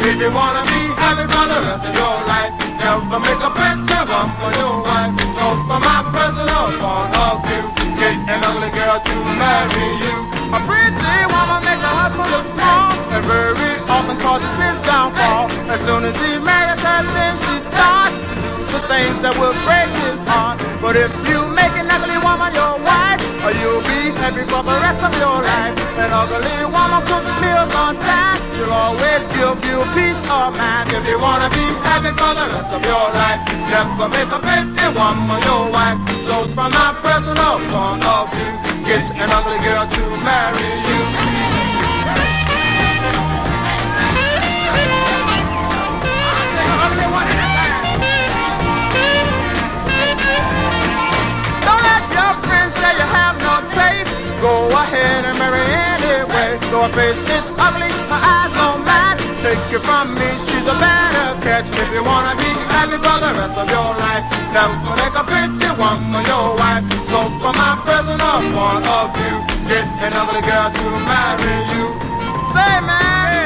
If you wanna be happy for the rest of your life, never make a pretty one for your wife. So from my personal point of view, get an ugly girl to marry you. A pretty woman makes her husband look small, and very often causes his downfall. As soon as he marries her, then she starts to do the things that will break his heart. But if you make an ugly woman your wife, you'll be happy for the rest of your life. An ugly woman cooks meals on time, she'll always give you peace of mind. If you wanna be happy for the rest of your life, never make a pretty woman your wife. So from my personal point of view, get an ugly girl to marry you. Don't let your friends say you have no taste. Go ahead and marry anyway. Though her face is ugly, her eyes don't match. Take it from me, she's a better catch. If you wanna be happy for the rest of your life, never make a pretty woman your wife. So from my personal point of view, get an ugly girl to marry you. Say, man,